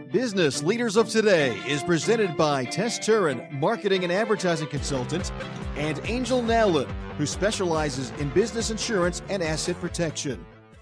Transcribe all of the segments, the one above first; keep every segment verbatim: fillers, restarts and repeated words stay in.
Business Leaders of Today is presented by Tess Turin, marketing and advertising consultant, and Angel Nowlin, who specializes in business insurance and asset protection.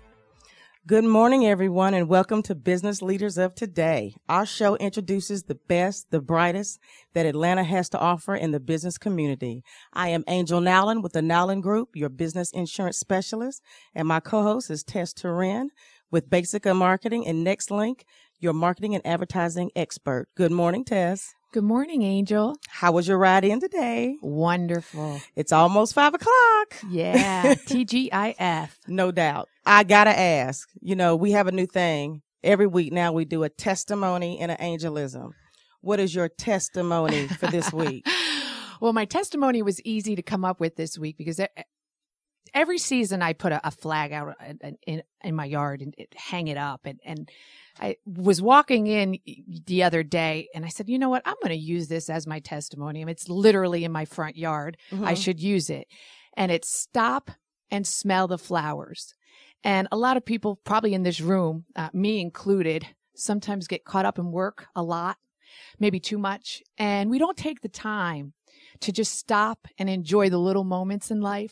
Good morning, everyone, and welcome to Business Leaders of Today. Our show introduces the best, the brightest that Atlanta has to offer in the business community. I am Angel Nowlin with the Nowlin Group, your business insurance specialist, and my co-host is Tess Turin with Basica Marketing and NextLink, your marketing and advertising expert. Good morning, Tess. Good morning, Angel. How was your ride in today? Wonderful. It's almost five o'clock. Yeah, T G I F. No doubt. I gotta ask, you know, we have a new thing. Every week now we do a testimony and an angelism. What is your testimony for this week? Well, my testimony was easy to come up with this week because every season I put a, a flag out in, in, in my yard and it, hang it up. And, and I was walking in the other day and I said, you know what? I'm going to use this as my testimony. I mean, it's literally in my front yard. Mm-hmm. I should use it. And it's stop and smell the flowers. And a lot of people probably in this room, uh, me included, sometimes get caught up in work a lot, maybe too much. And we don't take the time to just stop and enjoy the little moments in life.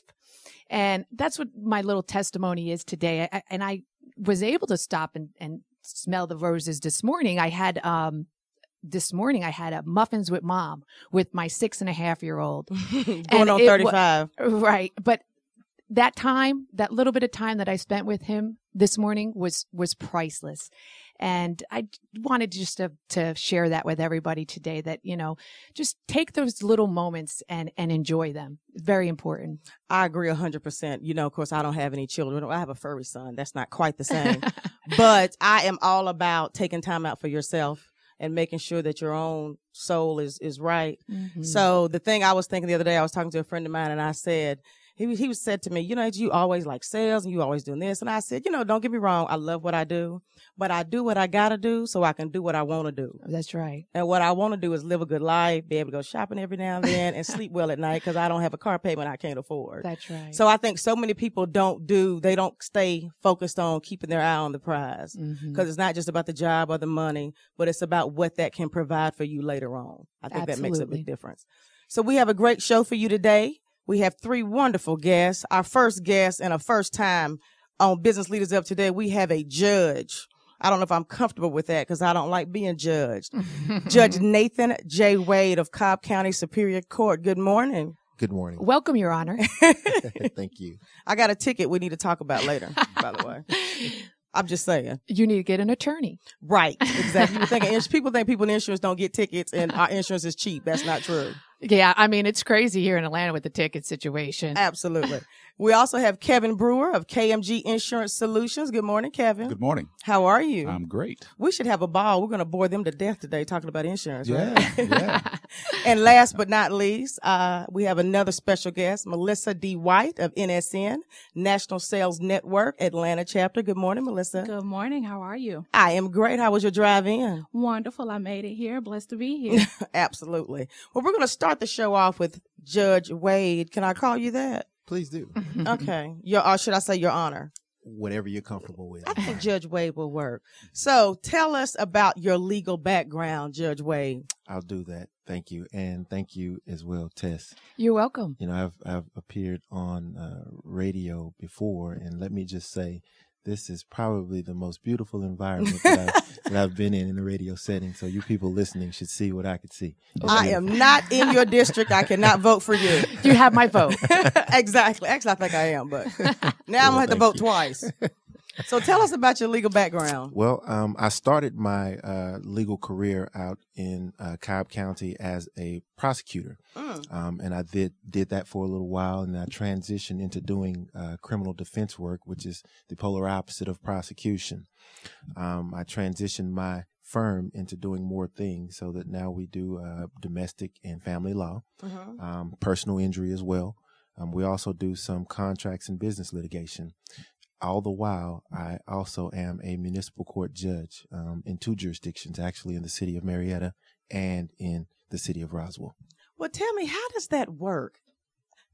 And that's what my little testimony is today. I, and I was able to stop and, and smell the roses this morning. I had, um, this morning I had a muffins with mom with my six and a half year old. Going and on thirty-five. W- right. But that time, that little bit of time that I spent with him this morning was, was priceless. And I wanted just to, to share that with everybody today that, you know, just take those little moments and, and enjoy them. Very important. I agree a hundred percent. You know, of course, I don't have any children. I have a furry son. That's not quite the same, but I am all about taking time out for yourself and making sure that your own soul is, is right. Mm-hmm. So the thing I was thinking the other day, I was talking to a friend of mine and I said, He he was said to me, you know, you always like sales and you always doing this. And I said, you know, don't get me wrong. I love what I do, but I do what I got to do so I can do what I want to do. That's right. And what I want to do is live a good life, be able to go shopping every now and then and sleep well at night because I don't have a car payment I can't afford. That's right. So I think so many people don't do, they don't stay focused on keeping their eye on the prize because mm-hmm. it's not just about the job or the money, but it's about what that can provide for you later on. I think Absolutely. That makes a big difference. So we have a great show for you today. We have three wonderful guests. Our first guest and a first time on Business Leaders Up Today, we have a judge. I don't know if I'm comfortable with that because I don't like being judged. Judge Nathan J. Wade of Cobb County Superior Court. Good morning. Good morning. Welcome, Your Honor. Thank you. I got a ticket we need to talk about later, by the way. I'm just saying. You need to get an attorney. Right. Exactly. People think, people think people in insurance don't get tickets and our insurance is cheap. That's not true. Yeah. I mean, it's crazy here in Atlanta with the ticket situation. Absolutely. We also have Kevin Brewer of K M G Insurance Solutions. Good morning, Kevin. Good morning. How are you? I'm great. We should have a ball. We're going to bore them to death today talking about insurance, yeah, right? Yeah. And last but not least, uh, we have another special guest, Melissa D. White of N S N, National Sales Network, Atlanta chapter. Good morning, Melissa. Good morning. How are you? I am great. How was your drive in? Wonderful. I made it here. Blessed to be here. Absolutely. Well, we're going to start the show off with Judge Wade. Can I call you that? Please do. Okay. Your, or should I say Your Honor? Whatever you're comfortable with. I think Judge Wade will work. So tell us about your legal background, Judge Wade. I'll do that. Thank you. And thank you as well, Tess. You're welcome. You know, I've, I've appeared on uh, radio before, and let me just say, this is probably the most beautiful environment that I've, that I've been in in a radio setting. So you people listening should see what I could see. It's I beautiful. am not in your district. I cannot vote for you. You have my vote. Exactly. Actually, I think I am, but now I'm going to have to vote you. twice. So tell us about your legal background. Well, um, I started my uh, legal career out in uh, Cobb County as a prosecutor, mm. um, and I did did that for a little while, and I transitioned into doing uh, criminal defense work, which is the polar opposite of prosecution. Um, I transitioned my firm into doing more things, so that now we do uh, domestic and family law, mm-hmm. um, personal injury as well. Um, we also do some contracts and business litigation. All the while, I also am a municipal court judge um, in two jurisdictions, actually in the city of Marietta and in the city of Roswell. Well, tell me, how does that work?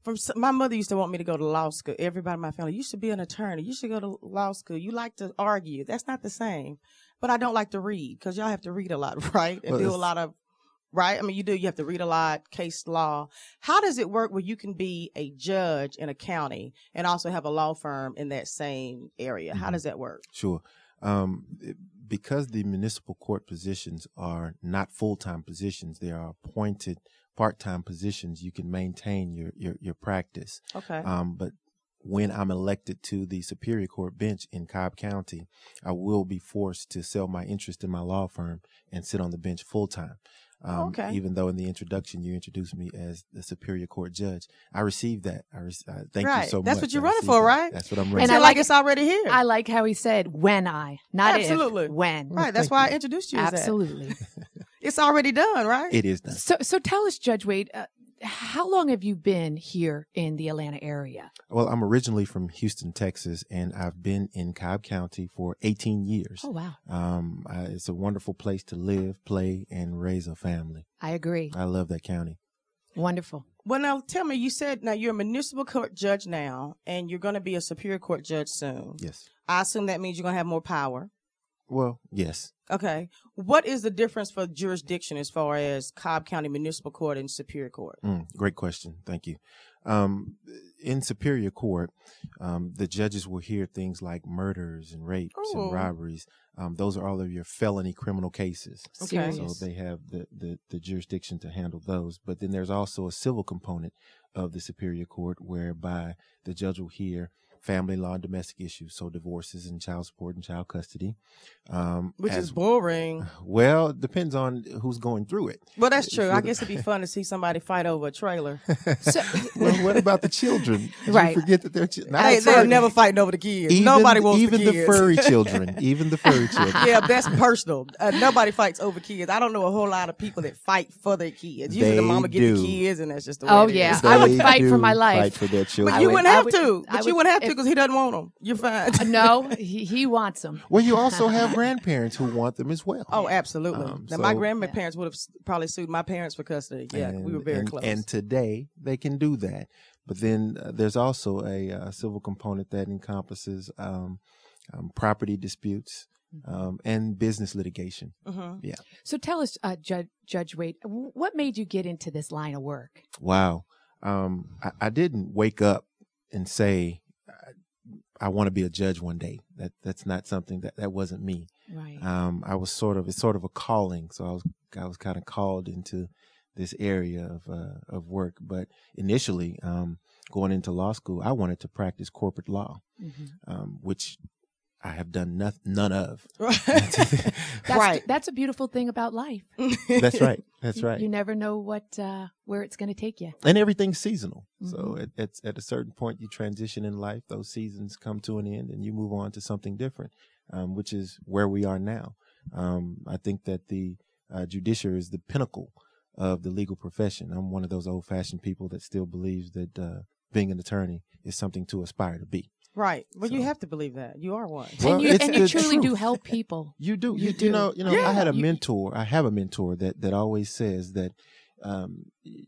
from s- my mother used to want me to go to law school. Everybody in my family, you should be an attorney. You should go to law school. You like to argue. That's not the same. But I don't like to read because y'all have to read a lot, right? And Well, do a it's- lot of, right? I mean, you do. You have to read a lot, case law. How does it work where you can be a judge in a county and also have a law firm in that same area? How Mhm. does that work? Sure. Um, it- because the municipal court positions are not full-time positions, they are appointed part-time positions. You can maintain your, your, your practice. Okay. Um, but when I'm elected to the Superior Court bench in Cobb County, I will be forced to sell my interest in my law firm and sit on the bench full-time. Um, Oh, okay. Even though in the introduction you introduced me as the Superior Court judge, I received that. I re- uh, thank Right. you so That's much. what you're I running received for, that. right? That's what I'm And running I I for. like like- it's already here. I like how he said when I, not Absolutely. if, when. Right. That's Thank why you. I introduced you as that. Absolutely. It's already done, right? It is done. So, so tell us, Judge Wade, uh, how long have you been here in the Atlanta area? Well, I'm originally from Houston, Texas, and I've been in Cobb County for eighteen years. Oh, wow. Um, I, it's a wonderful place to live, play, and raise a family. I agree. I love that county. Wonderful. Well, now tell me, you said now you're a municipal court judge now, and you're going to be a superior court judge soon. Yes. I assume that means you're going to have more power. Well, yes. Okay. What is the difference for jurisdiction as far as Cobb County Municipal Court and Superior Court? Mm, great question. Thank you. Um, in Superior Court, um, the judges will hear things like murders and rapes Ooh. and robberies. Um, those are all of your felony criminal cases. Okay. Serious. So they have the, the, the jurisdiction to handle those. But then there's also a civil component of the Superior Court whereby the judge will hear family law and domestic issues, so divorces and child support and child custody. Um, Which as- is boring. Well, it depends on who's going through it. Well, that's true. If I you're- guess it'd be fun to see somebody fight over a trailer. So, Well, what about the children? Did Right. you forget that they're chi- not Hey, the they're furry- never fighting over the kids. even, Nobody wants even the kids. furry children. Even the furry children. Yeah, that's personal. Uh, nobody fights over kids. I don't know a whole lot of people that fight for their kids. Usually the They mama get do. the kids, and that's just the way Oh, it is. yeah. I would They fight for do my life. Fight for their children. But you would- wouldn't I have would- to. I But you would- wouldn't have to if- because he doesn't want them. You're fine. no, he, he wants them. Well, you also have grandparents who want them as well. Oh, absolutely. Um, now, my so- grandparents would have s- probably sued my parents for custody. Yeah, and, we were very and, close. And today they can do that. But then uh, there's also a uh, civil component that encompasses um, um, property disputes um, and business litigation. hmm Yeah. So tell us, uh, Judge, Judge Wade, w- what made you get into this line of work? Wow. Um, I, I didn't wake up and say, I, I want to be a judge one day. That that's not something that, that wasn't me. Right. Um, I was sort of, it's sort of a calling. So I was, I was kind of called into this area of, uh, of work. But initially, um, going into law school, I wanted to practice corporate law, Mhm. um, which I have done noth- none of. That's, right. That's a beautiful thing about life. That's right. That's You- right. You never know what uh, where it's going to take you. And everything's seasonal. So Mhm. at, at at a certain point, you transition in life. Those seasons come to an end, and you move on to something different, um, which is where we are now. Um, I think that the uh, judiciary is the pinnacle of the legal profession. I'm one of those old-fashioned people that still believes that uh, being an attorney is something to aspire to be. Right. Well, you So- have to believe that. You are one. Well, and you, it's and you the truly do truth. help people. You do. You You, do. you know. You know. Yeah, I had a you- mentor. I have a mentor that that always says that um,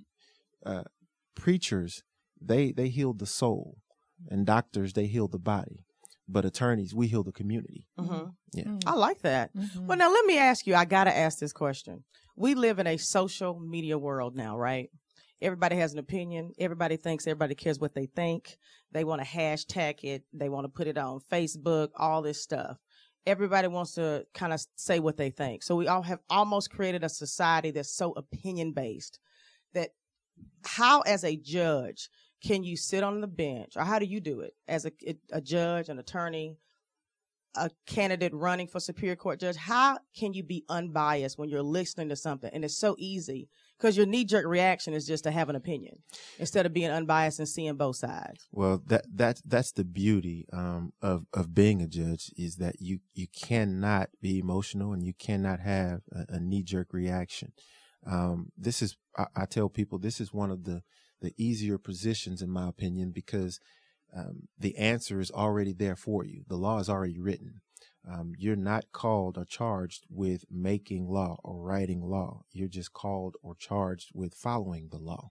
uh, preachers they they heal the soul, and doctors they heal the body, but attorneys we heal the community. hmm Yeah. Mm. I like that. Mhm. Well, now let me ask you. I got to ask this question. We live in a social media world now, right? Everybody has an opinion. Everybody thinks everybody cares what they think. They want to hashtag it. They want to put it on Facebook, all this stuff. Everybody wants to kind of say what they think. So we all have almost created a society that's so opinion based that how, as a judge, can you sit on the bench, or how do you do it as a, a judge, an attorney, a candidate running for Superior Court judge? How can you be unbiased when you're listening to something? And it's so easy because your knee-jerk reaction is just to have an opinion instead of being unbiased and seeing both sides. Well, that that's that's the beauty um, of of being a judge is that you you cannot be emotional and you cannot have a, a knee jerk reaction. Um, this is I, I tell people this is one of the the easier positions in my opinion because um, the answer is already there for you. The law is already written. Um, you're not called or charged with making law or writing law. You're just called or charged with following the law.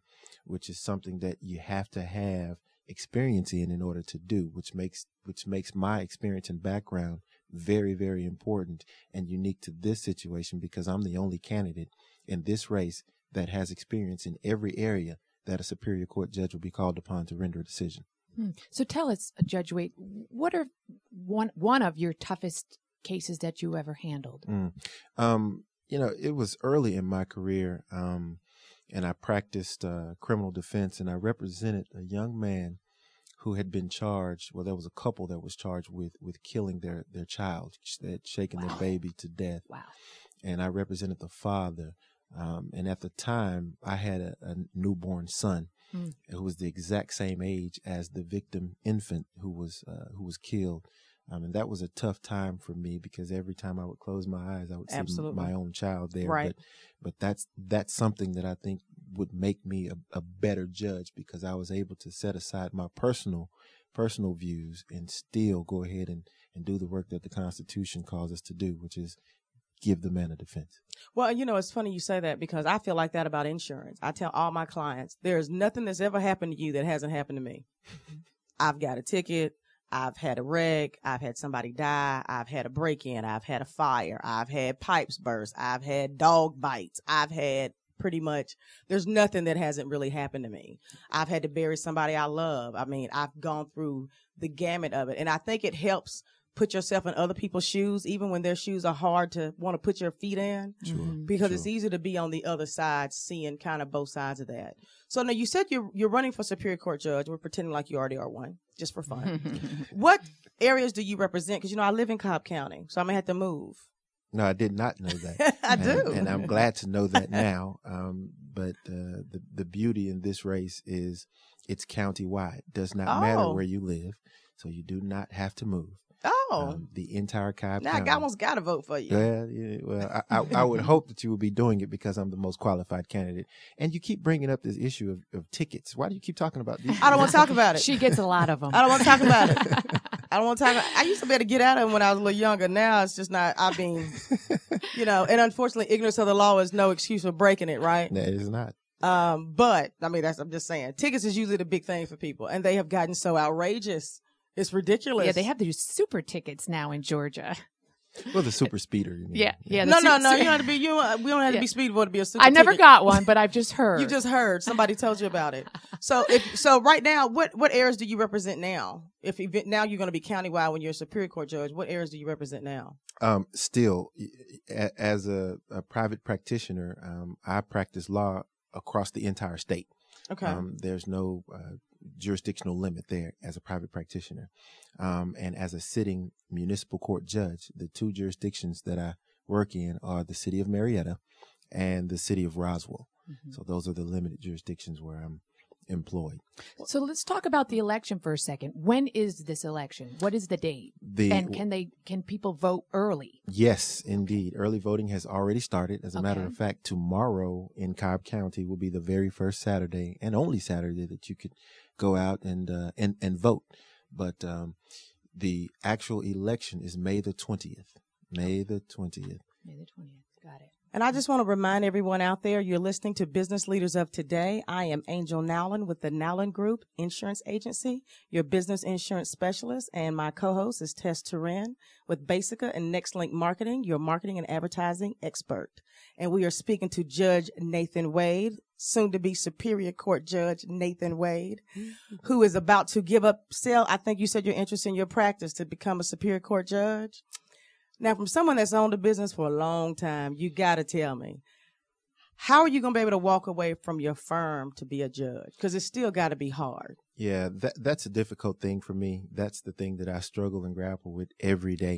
which is something that you have to have experience in in order to do, which makes which makes my experience and background very, very important and unique to this situation, because I'm the only candidate in this race that has experience in every area that a Superior Court judge will be called upon to render a decision. Hmm. So tell us, Judge Wade, what are one one of your toughest cases that you ever handled? Mm. Um, you know, it was early in my career, um, and I practiced uh, criminal defense, and I represented a young man who had been charged. Well, there was a couple that was charged with with killing their their child. They had shaken wow. their baby to death. Wow. And I represented the father. Um, and at the time, I had a, a newborn son mm. who was the exact same age as the victim infant who was uh, who was killed. Um, and that was a tough time for me, because every time I would close my eyes, I would Absolutely. see my own child there. Right. But, but that's that's something that I think would make me a, a better judge, because I was able to set aside my personal personal views and still go ahead and, and do the work that the Constitution calls us to do, which is give the man a defense. Well, you know, it's funny you say that, because I feel like that about insurance. I tell all my clients, there's nothing that's ever happened to you that hasn't happened to me. I've got a ticket. I've had a wreck. I've had somebody die. I've had a break-in. I've had a fire. I've had pipes burst. I've had dog bites. I've had pretty much, there's nothing that hasn't really happened to me. I've had to bury somebody I love. I mean, I've gone through the gamut of it. And I think it helps put yourself in other people's shoes, even when their shoes are hard to want to put your feet in, sure, because sure. it's easy to be on the other side, seeing kind of both sides of that. So now you said you're, you're running for Superior Court judge. We're pretending like you already are one, just for fun. What areas do you represent? Because, you know, I live in Cobb County, so I may have to move. No, I did not know that. I and, do. And I'm glad to know that now. Um, but uh, the, the beauty in this race is it's county-wide. It does not Oh. matter where you live, so you do not have to move. Oh, Um, the entire Cobb now County. I almost got to vote for you. Yeah, yeah, well, I, I, I would hope that you would be doing it, because I'm the most qualified candidate. And you keep bringing up this issue of, of tickets. Why do you keep talking about these? I don't want to talk about it. She gets a lot of them. I don't want to talk about it. I don't want to talk about I used to be able to get out of them when I was a little younger. Now it's just not, I mean, you know, and unfortunately, ignorance of the law is no excuse for breaking it, right? No, it is not. Um, but, I mean, that's, I'm just saying, tickets is usually the big thing for people, and they have gotten so outrageous. It's ridiculous. Yeah, they have these super tickets now in Georgia. Well, the super speeder. You mean. Yeah, yeah. No, the no, su- no. su- You don't have to be. You don't, we don't have to Yeah. be speedboat to be a super. I never ticket. got one, but I've just heard. You just heard somebody told you about it. So, if so, right now, what what areas do you represent now? If event, now you're going to be countywide when you're a Superior Court judge, what areas do you represent now? Um, still, a- as a, a private practitioner, um, I practice law across the entire state. Okay. Um, there's no uh, jurisdictional limit there as a private practitioner. Um, and as a sitting municipal court judge, the two jurisdictions that I work in are the city of Marietta and the city of Roswell. Mm-hmm. So those are the limited jurisdictions where I'm employed. So let's talk about the election for a second. When is this election? What is the date? The, and can they can people vote early? Yes, indeed. Early voting has already started. As a Okay. matter of fact, tomorrow in Cobb County will be the very first Saturday and only Saturday that you could go out and uh, and, and vote. But um, the actual election is May the twentieth. May the twentieth. May the twentieth. Got it. And I just want to remind everyone out there, you're listening to Business Leaders of Today. I am Angel Nowlin with the Nowlin Group Insurance Agency, your business insurance specialist, and my co-host is Tess Turin with Basica and NextLink Marketing, your marketing and advertising expert. And we are speaking to Judge Nathan Wade, soon to be Superior Court Judge Nathan Wade, who is about to give up, sell, I think you said you're interested in your practice to become a Superior Court Judge. Now, from someone that's owned a business for a long time, you got to tell me, how are you going to be able to walk away from your firm to be a judge? Because it's still got to be hard. Yeah, that that's a difficult thing for me. That's the thing that I struggle and grapple with every day.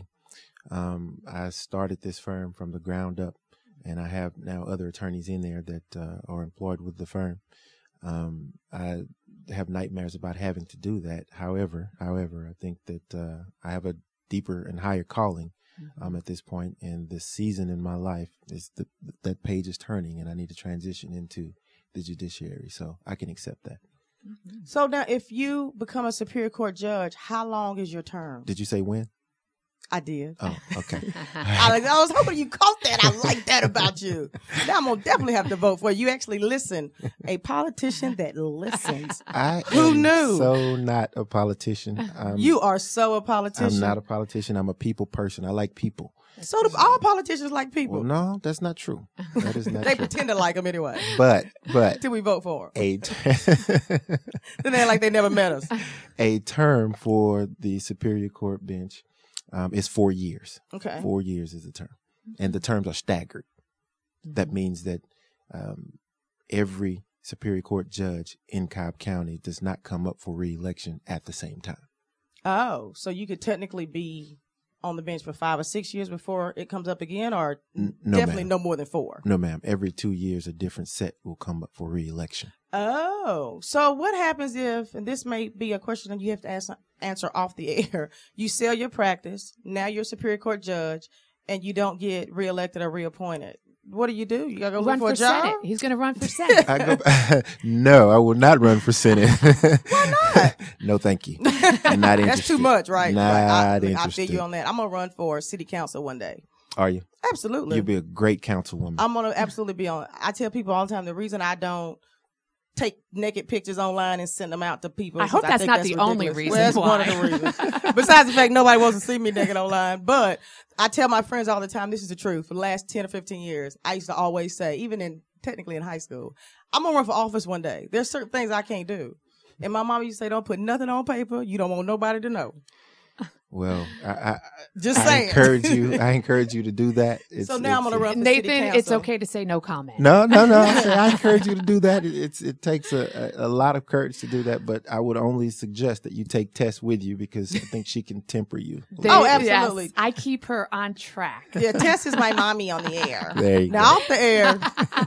Um, I started this firm from the ground up, and I have now other attorneys in there that uh, are employed with the firm. Um, I have nightmares about having to do that. However, however, I think that uh, I have a deeper and higher calling um, at this point, and this season in my life is the, that page is turning, and I need to transition into the judiciary. So I can accept that. So now, if you become a Superior Court judge, how long is your term? Did you say when? I did. Oh, okay. I, like, I was hoping you caught that. I like that about you. Now I'm going to definitely have to vote for you. You actually listen. A politician that listens. I Who am knew? so not a politician. I'm, You are so a politician. I'm not a politician. I'm a people person. I like people. So do all politicians like people. Well, no, that's not true. That is not They true. pretend to like them anyway. But, but Till we vote for them. a, Then they act like they never met us. a term for the Superior Court bench um, is four years. Okay. Four years is the term. And the terms are staggered. That means that um, every Superior Court judge in Cobb County does not come up for re-election at the same time. Oh, so you could technically be on the bench for five or six years before it comes up again, or N- no, definitely ma'am. no more than four? No, ma'am. Every two years, a different set will come up for re-election. Oh, so what happens if, and this may be a question that you have to ask, answer off the air, you sell your practice, now you're a Superior Court judge, and you don't get reelected or reappointed? What do you do? You got to go Run look for for a job? Senate. He's going to run for Senate. I go, no, I will not run for Senate. Why not? No, thank you. I'm not interested. That's too much, right? Not right. I, I interested. feel you on that. I'm going to run for city council one day. Are you? Absolutely. You'd be a great councilwoman. I'm going to absolutely be on. I tell people all the time, the reason I don't take naked pictures online and send them out to people. I hope because that's think not that's the only ridiculous. reason Well, that's why. one of the reasons. Besides the fact nobody wants to see me naked online. But I tell my friends all the time, this is the truth. For the last ten or fifteen years, I used to always say, even in technically in high school, I'm going to run for office one day. There's certain things I can't do. And my mom used to say, don't put nothing on paper. You don't want nobody to know. Well, I, I, Just I saying. encourage you. I encourage you to do that. It's, So now I'm it's- gonna run for Nathan, city it's council. okay to say no comment. No, no, no. I, say I encourage you to do that. It, it's it takes a, a, a lot of courage to do that, but I would only suggest that you take Tess with you because I think she can temper you. They- Oh, yes, absolutely. I keep her on track. Yeah, Tess is my mommy on the air. There you Now go. off the air,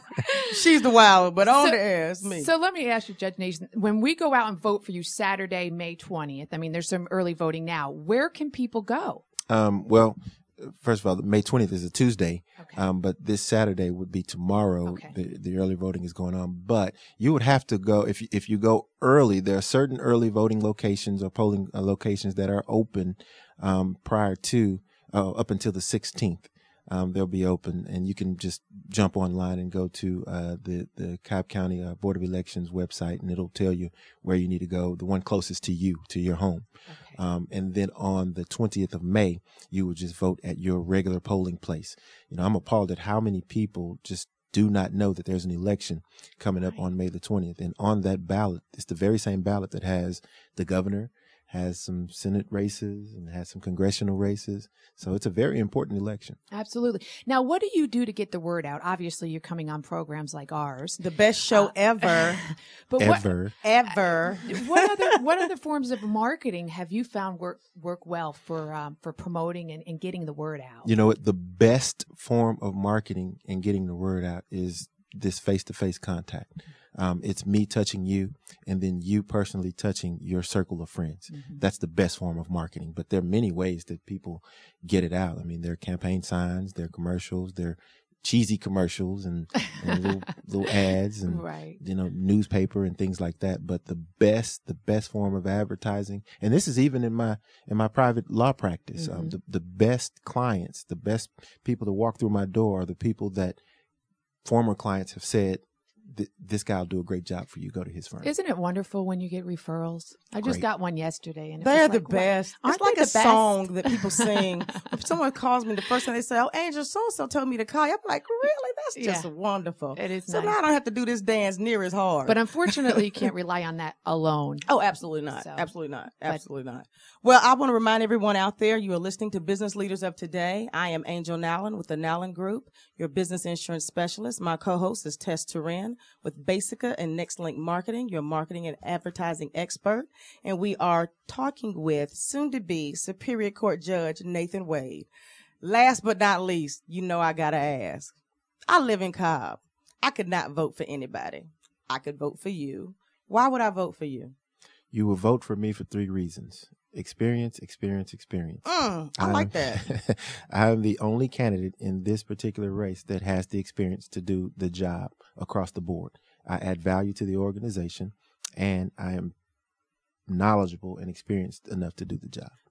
she's the wild, but on So- the air, it's me. So let me ask you, Judge Nation, when we go out and vote for you Saturday, May twentieth, I mean, there's some early voting now. Where can people go? Um, well, first of all, May twentieth is a Tuesday, Okay. um, but this Saturday would be tomorrow. Okay. The, the early voting is going on, but you would have to go if you, if you go early. There are certain early voting locations or polling uh, locations that are open um, prior to uh, up until the sixteenth. Um, they'll be open, and you can just jump online and go to uh, the the Cobb County uh, Board of Elections website, and it'll tell you where you need to go, the one closest to you, to your home. Okay. Um, and then on the twentieth of May, you would just vote at your regular polling place. You know, I'm appalled at how many people just do not know that there's an election coming up Right. on May the twentieth. And on that ballot, it's the very same ballot that has the governor, has some Senate races, and has some congressional races. So it's a very important election. Absolutely. Now, what do you do to get the word out? Obviously, you're coming on programs like ours. the best show Uh, ever, But what, Ever. ever. what other what other forms of marketing have you found work work well for um, for promoting and, and getting the word out? You know what? The best form of marketing and getting the word out is this face-to-face contact. Um, it's me touching you and then you personally touching your circle of friends. Mm-hmm. That's the best form of marketing, but there are many ways that people get it out. I mean, there are campaign signs, there are commercials, there are cheesy commercials and, and little, little ads and, Right. you know, newspaper and things like that. But the best, the best form of advertising, and this is even in my, in my private law practice, Mm-hmm. um, the, the best clients, the best people that walk through my door are the people that former clients have said, th- this guy will do a great job for you. Go to his firm. Isn't it wonderful when you get referrals? I just Great. got one yesterday, and it They're was the like, wow. best. Aren't It's like they a the best? song that people sing. If someone calls me, the first thing they say, "Oh, Angel, so and so told me to call you." I'm like, "Really? That's just Yeah. wonderful." It is So nice. now I don't have to do this dance near as hard. But unfortunately, you can't rely on that alone. Oh, absolutely not. So, absolutely not. but- Absolutely not. Well, I want to remind everyone out there, you are listening to Business Leaders of Today. I am Angel Nallen with the Nallen Group, your business insurance specialist. My co-host is Tess Turin with Basica and NextLink Marketing, your marketing and advertising expert. And we are talking with soon-to-be Superior Court Judge Nathan Wade. Last but not least, you know I got to ask. I live in Cobb. I could not vote for anybody. I could vote for you. Why would I vote for you? You will vote for me for three reasons. Experience, experience, experience. Mm, I like that. I'm the only candidate in this particular race that has the experience to do the job across the board. I add value to the organization, and I am knowledgeable and experienced enough to do the job.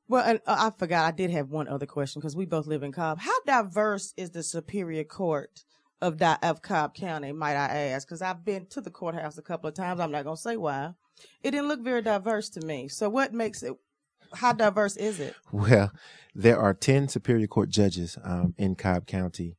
Well, and uh, I forgot. I did have one other question because we both live in Cobb. How diverse is the Superior Court of Di- of Cobb County, might I ask? Because I've been to the courthouse a couple of times. I'm not going to say why. It didn't look very diverse to me. So what makes it, how diverse is it? Well, there are ten Superior Court judges um, in Cobb County,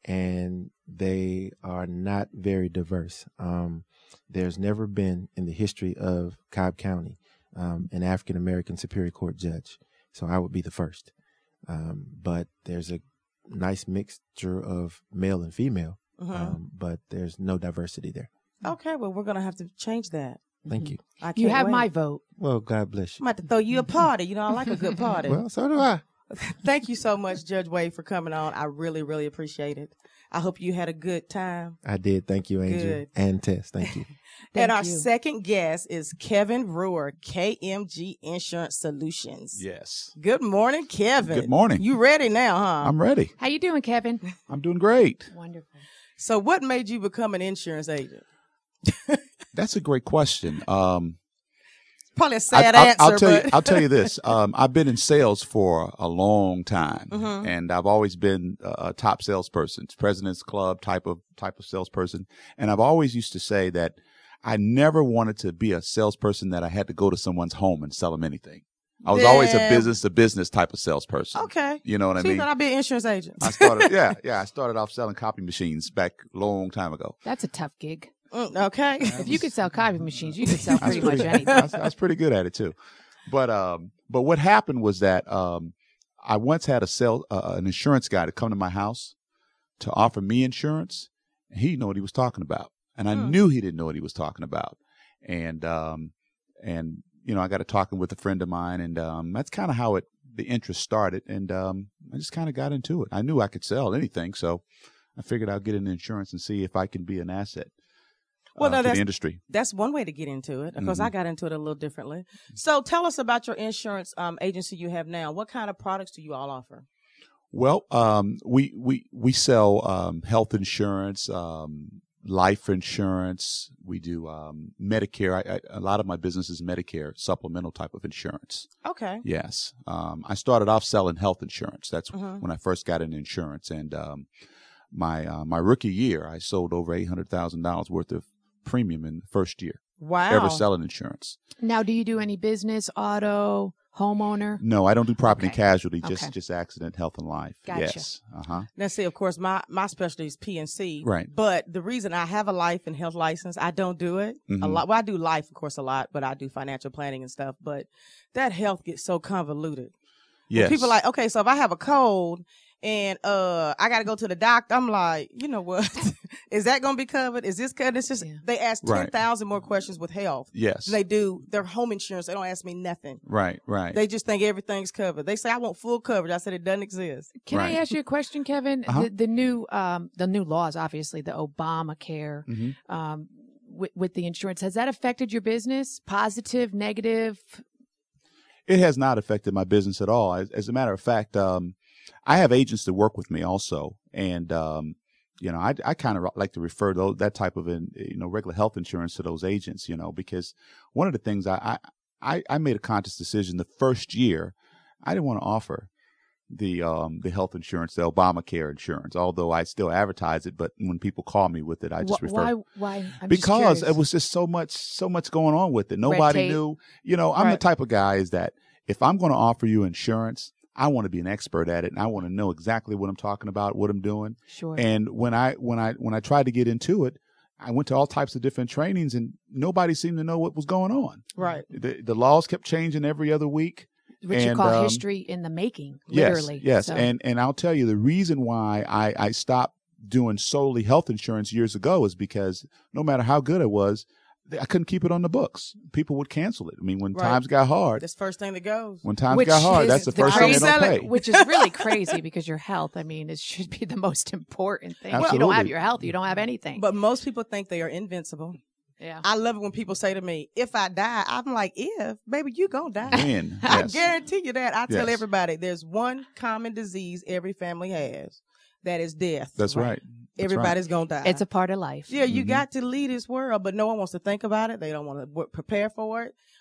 and they are not very diverse. Um, there's never been in the history of Cobb County um, an African-American Superior Court judge. So I would be the first. Um, but there's a nice mixture of male and female, Mm-hmm. um, but there's no diversity there. Okay, well, we're going to have to change that. Thank you. I can't You have wait. my vote. Well, God bless I'm you. about to throw you a party. You know, I like a good party. Well, so do I. Thank you so much, Judge Wade, for coming on. I really, really appreciate it. I hope you had a good time. I did. Thank you, Angel. Good. And Tess. Thank you. And Thank our you. second guest is Kevin Brewer, K M G Insurance Solutions. Yes. Good morning, Kevin. Good morning. You ready now, huh? I'm ready. How you doing, Kevin? I'm doing great. Wonderful. So what made you become an insurance agent? That's a great question. Um, Probably a I, sad I'll, answer, I'll tell but you. I'll tell you this. Um, I've been in sales for a long time, Mhm. and I've always been a, a top salesperson, President's Club type of type of salesperson. And I've always used to say that I never wanted to be a salesperson that I had to go to someone's home and sell them anything. I was always a Damn. business to business type of salesperson. okay. You know what I So you mean? thought I'd be an insurance agent. I started, yeah, yeah. I started off selling copy machines back a long time ago. That's a tough gig. Mm, okay. If you could sell copy machines, you could sell I was pretty much pretty- anything. I was, I was pretty good at it too. But um, but what happened was that um, I once had a sell uh, an insurance guy to come to my house to offer me insurance, and he didn't know what he was talking about, and I Hmm. knew he didn't know what he was talking about, and um, and you know I got to talking with a friend of mine, and um, that's kind of how it the interest started, and um, I just kind of got into it. I knew I could sell anything, so I figured I'd get into insurance and see if I can be an asset. Well, uh, no, to that's- the industry. That's one way to get into it. Of course, Mhm. I got into it a little differently. So tell us about your insurance um, agency you have now. What kind of products do you all offer? Well, um, we we we sell um, health insurance, um, life insurance. We do um, Medicare. I, I, a lot of my business is Medicare supplemental type of insurance. Okay. Yes, um, I started off selling health insurance. That's Mhm. when I first got into insurance, and um, my uh, my rookie year, I sold over eight hundred thousand dollars worth of premium in the first year Wow. ever selling insurance. Now, do you do any business, auto, homeowner? No, I don't do property and Okay. casualty. Just Okay. just accident, health, and life. Gotcha. Yes. Uh huh. Now, see, of course, my, my specialty is P and C. Right. But the reason I have a life and health license, I don't do it a Mhm. lot. Well, I do life, of course, a lot, but I do financial planning and stuff. But that health gets so convoluted. When Yes. people are like, okay, so if I have a cold and uh I got to go to the doctor, I'm like, you know what? Is that going to be covered? Is this covered? It's just, Yeah. they ask Right. ten thousand more questions with health Yes. than they do their home insurance. They don't ask me nothing. Right, right. They just think everything's covered. They say, I want full coverage. I said, it doesn't exist. Can Right. I ask you a question, Kevin? Uh-huh. The, the new um, the new laws, obviously, the Obamacare hmm um, with, with the insurance, has that affected your business? Positive, negative? It has not affected my business at all. As, as a matter of fact, um, I have agents that work with me also, and um, you know, I, I kind of like to refer those that type of in, you know regular health insurance to those agents, you know, because one of the things I I, I made a conscious decision the first year, I didn't want to offer the um the health insurance, the Obamacare insurance, although I still advertise it. But when people call me with it, I just Wh- refer. Why? Why? I'm just because curious. it was just so much so much going on with it. Nobody tape. knew. You know, I'm Right. the type of guy is that if I'm going to offer you insurance, I want to be an expert at it, and I want to know exactly what I'm talking about, what I'm doing. Sure. And when I when I when I tried to get into it, I went to all types of different trainings, and nobody seemed to know what was going on. Right. The the laws kept changing every other week. Which you and, call um, history in the making, Yes, literally. yes, So- and and I'll tell you the reason why I I stopped doing solely health insurance years ago is because no matter how good it was, I couldn't keep it on the books. People would cancel it. I mean, when Right. times got hard, That's the first thing that goes. when times Which got hard, is that's the the first thing they don't crazy- pay. which is really crazy because your health, I mean, it should be the most important thing. If you don't have Absolutely. your health, you don't have anything. But most people think they are invincible. yeah. I love it when people say to me, if I die, I'm like, if, baby, you gonna die. When, I yes. guarantee you that. I tell Yes. everybody there's one common disease every family has. That is death. That's right. That's Everybody's gonna die. It's a part of life. yeah, you Mhm. got to leave this world, but no one wants to think about it. They don't want to w- prepare for it.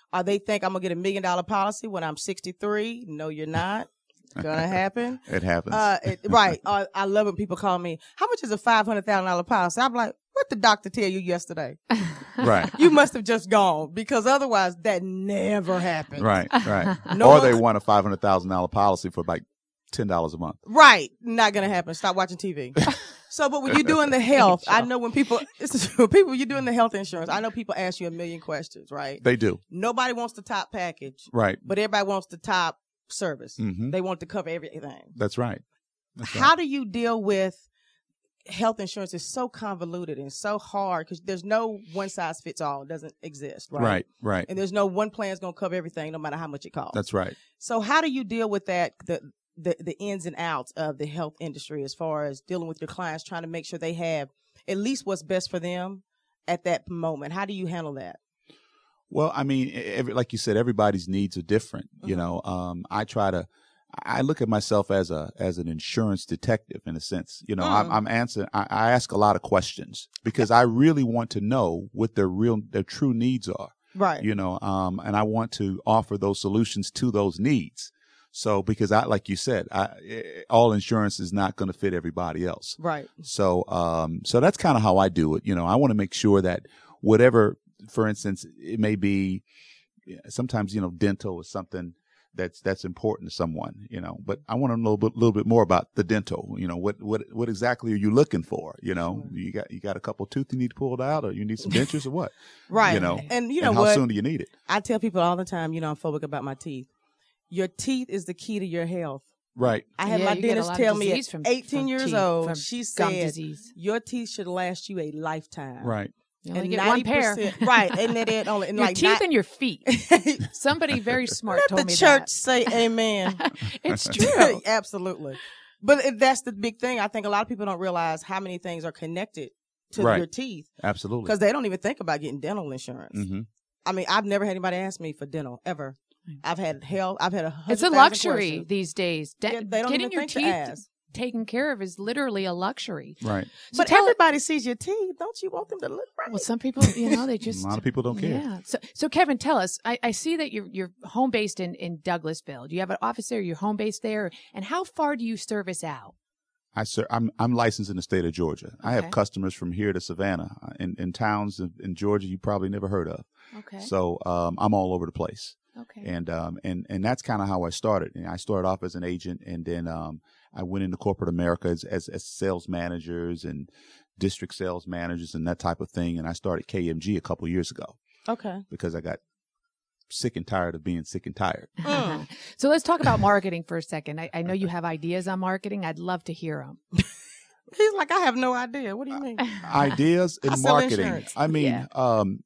Or they think I'm gonna get a million dollar policy when I'm sixty-three. No, you're not. Gonna happen. It happens. Uh, it, right. Uh, I love when people call me, how much is a five hundred thousand dollar policy? I'm like, what the doctor tell you yesterday? Right. You must have just gone, because otherwise that never happens. Right, right. No or one- they want a five hundred thousand dollars policy for like ten dollars a month. Right. Not gonna happen. Stop watching T V. So, but when you're doing the health, I know when people, this is for people, you're doing the health insurance, I know people ask you a million questions, right? They do. Nobody wants the top package, Right. but everybody wants the top service. Mhm. They want to cover everything. That's right. That's right. How do you deal with health insurance? Is so convoluted and so hard because there's no one size fits all. It doesn't exist, right? Right, right. And there's no one plan is going to cover everything, no matter how much it costs. That's right. So how do you deal with that, the, the the ins and outs of the health industry as far as dealing with your clients, trying to make sure they have at least what's best for them at that moment? How do you handle that? Well, I mean, every, like you said, everybody's needs are different. Mm-hmm. You know, um, I try to, I look at myself as a as an insurance detective in a sense. You know, mm. I'm, I'm answering. I, I ask a lot of questions because I really want to know what their real, their true needs are. Right. You know, um, and I want to offer those solutions to those needs. So, because I, like you said, I, all insurance is not going to fit everybody else. Right. So, um, so that's kind of how I do it. You know, I want to make sure that whatever, for instance, it may be sometimes, you know, dental is something that's, that's important to someone, you know, but I want to know a little bit, little bit more about the dental, you know, what, what, what exactly are you looking for? You know, sure. you got, you got a couple tooth you need pulled out, or you need some dentures or what? Right. You know, and you know and how what? soon do you need it? I tell people all the time, you know, I'm phobic about my teeth. Your teeth is the key to your health. Right. I had Yeah, my you get a dentist lot of tell me at disease from- eighteen from years teeth, old, from she gum said, disease. your teeth should last you a lifetime. Right. You only And get one pair. ninety percent right. And then it only, and Your like teeth not, and your feet. Somebody very smart let told the me church say amen. that. It's true. Absolutely. But it, that's the big thing. I think a lot of people don't realize how many things are connected to Right. your teeth Absolutely. because they don't even think about getting dental insurance. Mm-hmm. I mean, I've never had anybody ask me for dental ever. I've had health. I've had a hundred It's a thousand luxury questions. these days. De- Yeah, they don't getting even your think to teeth ask. taken care of is literally a luxury. Right. So But tell- everybody sees your teeth. Don't you want them to look right? Well, some people, you know, they just A lot of people don't care. Yeah. So, so Kevin, tell us. I, I see that you're you're home based in in Douglasville. Do you have an office there? You're home based there, and how far do you service out? I sir, I'm I'm licensed in the state of Georgia. I have Okay. customers from here to Savannah, uh, in in towns in, in Georgia you probably never heard of. Okay. So um, I'm all over the place, Okay. and um and and that's kind of how I started. And I started off as an agent, and then um I went into corporate America as, as as sales managers and district sales managers and that type of thing. And I started K M G a couple years ago Okay. because I got sick and tired of being sick and tired. Mm. So let's talk about marketing for a second. I, I know you have ideas on marketing. I'd love to hear them. He's like, I have no idea. What do you mean? Ideas I in sell marketing. insurance. I mean, Yeah. um,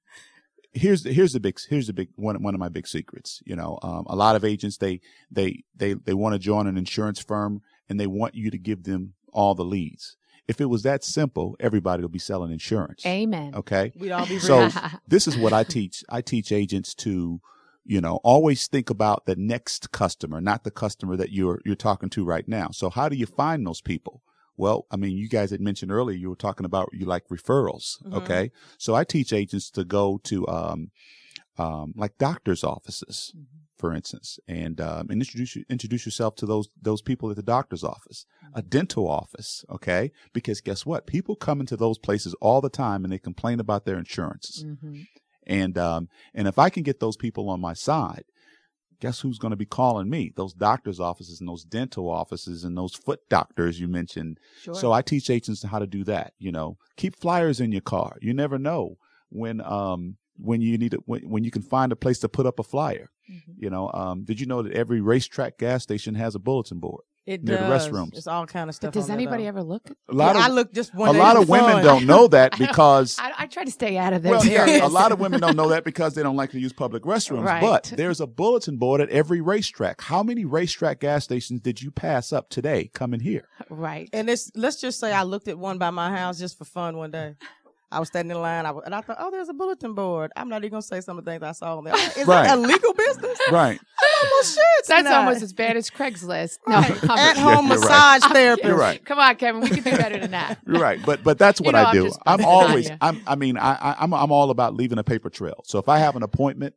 here's the, here's the big here's the big one one of my big secrets. You know, um, a lot of agents they they they they want to join an insurance firm and they want you to give them all the leads. If it was that simple, everybody would be selling insurance. Amen. Okay. We'd all be So rich. this is what I teach. I teach agents to, you know, always think about the next customer, not the customer that you're you're talking to right now. So how do you find those people? Well, I mean, you guys had mentioned earlier you were talking about you like referrals. Mhm. Okay. So I teach agents to go to um um like doctors' offices, for instance, and um and introduce you, introduce yourself to those those people at the doctor's office, a dental office, okay? Because guess what? People come into those places all the time and they complain about their insurances. Mhm. And um and if I can get those people on my side, guess who's going to be calling me? Those doctors' offices and those dental offices and those foot doctors you mentioned. Sure. So I teach agents how to do that. You know, keep flyers in your car. You never know when um when you need it, when, when you can find a place to put up a flyer. Mhm. You know, um, did you know that every racetrack gas station has a bulletin board? It near the does. restrooms. It's all kind of stuff. But does on there, anybody though. ever look? A lot Yeah, I of looked just one a day lot for of women fun. don't know that I don't- because I, I try to stay out of those well, yeah, areas. a lot of women don't know that because they don't like to use public restrooms. Right. But there's a bulletin board at every racetrack. How many racetrack gas stations did you pass up today coming here? Right. And it's let's just say I looked at one by my house just for fun one day. I was standing in line, I was, and I thought, oh, there's a bulletin board. I'm not even gonna say some of the things I saw on there. Is Right. that a legal business? Right. I'm almost sure it's That's not. almost as bad as Craigslist. No, Right. I'm- At home You're right. massage therapist. You're right. Come on, Kevin. We can do better than that. You're right, but but that's You what know, I I'm do. just I'm busting on always you. I'm I mean I, I I'm I'm all about leaving a paper trail. So if I have an appointment,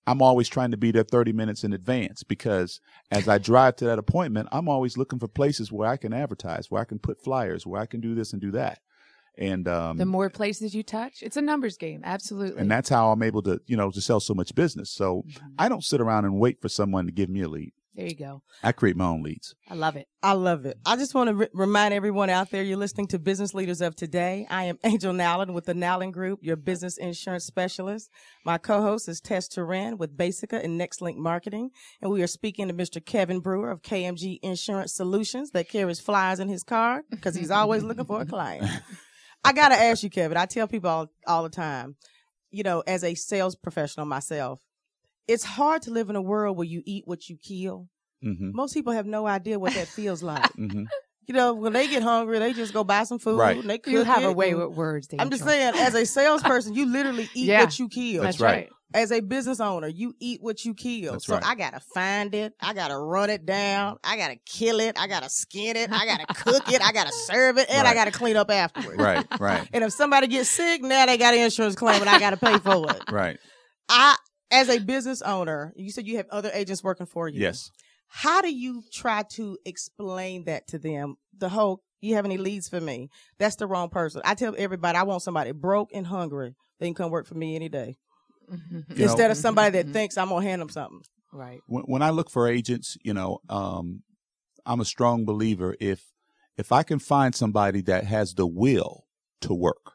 I'm always trying to be there thirty minutes in advance, because as I drive to that appointment, I'm always looking for places where I can advertise, where I can put flyers, where I can do this and do that. And um, The more places you touch, it's a numbers game. Absolutely. and that's how I'm able to, you know, to sell so much business. So Mhm. I don't sit around and wait for someone to give me a lead. There you go. I create my own leads. I love it. I love it. I just want to re- remind everyone out there, you're listening to Business Leaders of Today. I am Angel Nowlin with the Nowlin Group, your business insurance specialist. My co-host is Tess Turan with Basica and NextLink Marketing. And we are speaking to Mister Kevin Brewer of K M G Insurance Solutions that carries flyers in his car because he's always looking for a client. I got to ask you, Kevin, I tell people all, all the time, you know, as a sales professional myself, it's hard to live in a world where you eat what you kill. Mm-hmm. Most people have no idea what that feels like. Mm-hmm. You know, when they get hungry, they just go buy some food Right. and they cook You have it a way and- with words. I'm just Angel. saying, as a salesperson, you literally eat Yeah. what you kill. That's That's right. right. As a business owner, you eat what you kill. That's so right. I gotta find it. I gotta run it down. I gotta kill it. I gotta skin it. I gotta cook it. I gotta serve it, and I Right. gotta clean up afterwards. Right, right, And if somebody gets sick, now they got an insurance claim, and I gotta pay for it. right. I, as a business owner, you said you have other agents working for you. Yes. How do you try to explain that to them? The whole, you have any leads for me? That's the wrong person. I tell everybody I want somebody broke and hungry. They can come work for me any day. You Instead know- of somebody that thinks I'm going to hand them something. Right. When, when I look for agents, you know, um, I'm a strong believer. If if I can find somebody that has the will to work,